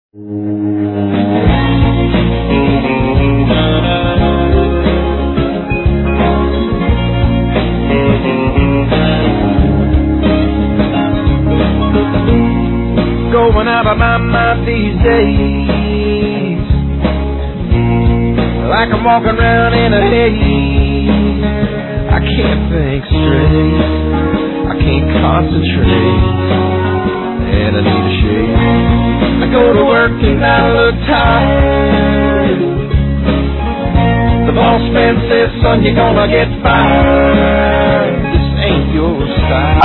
Going out of my mind these days, like I'm walking around in a haze. I can't think straight, I can't concentrate, and I need a shave. I go to work and I look tired. The boss man says, son, you're gonna get fired. This ain't your style.